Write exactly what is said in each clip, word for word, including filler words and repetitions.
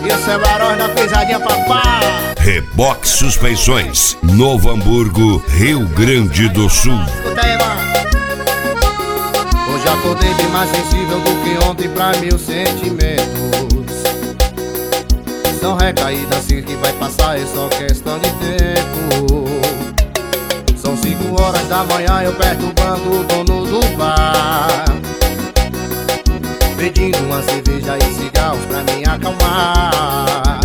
Isso é Barões da Pisadinha, papá. Rebox Suspensões, Novo Hamburgo, Rio Grande do Sul. Escuta aí, mano. Hoje acordei bem mais sensível do que ontem pra meus sentimentos. São recaídas assim que vai passar, é só questão de tempo. São cinco horas da manhã, eu perturbando o dono do bar, pedindo uma cerveja e cigarros pra me acalmar.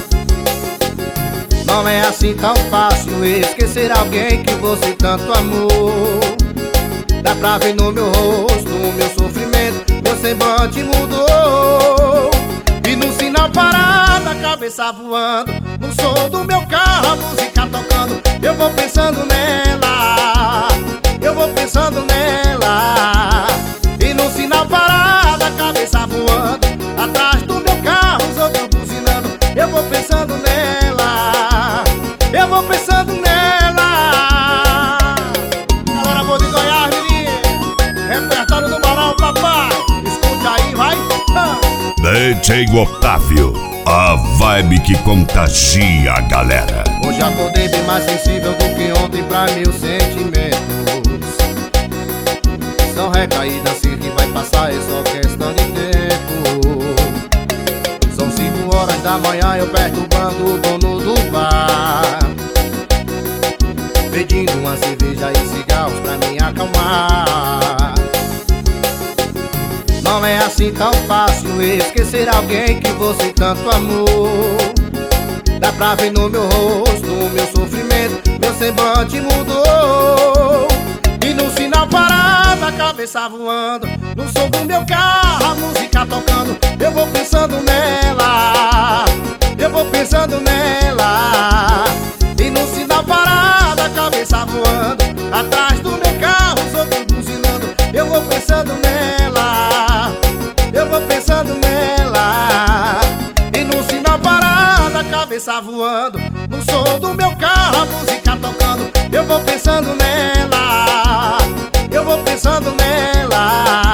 Não é assim tão fácil esquecer alguém que você tanto amou. Dá pra ver no meu rosto o meu sofrimento, meu semblante mudou. E no sinal parado, a cabeça voando, no som do meu carro, a música tocando. Eu vou pensando nela, eu vou pensando nela. E no sinal parado, a cabeça voando, atrás do meu carro, os outros buzinando. Eu vou pensando nela, eu vou pensando nela. Galera boa de Goiás, menino, repertório do Barão, papai. Escuta aí, vai. D J Otávio, a vibe que contagia a galera. Hoje acordei bem mais sensível do que ontem pra meus sentimentos. São recaídas assim que vai passar, é só questão de tempo. São cinco horas da manhã, eu perturbando o dono do bar, pedindo uma cerveja e cigarros pra me acalmar. Não é assim tão fácil esquecer alguém que você tanto amou. Dá pra ver no meu rosto o meu sofrimento, meu semblante mudou. E no sinal parado, a cabeça voando, no som do meu carro, a música tocando. Eu vou pensando nela, eu vou pensando nela. E no sinal parado, a cabeça voando, atrás do meu carro, os outros buzinando. Eu vou pensando nela, eu vou pensando nela. E no sinal parado, a cabeça voando, no som do meu carro, a música tocando. Eu vou pensando nela, eu vou pensando nela.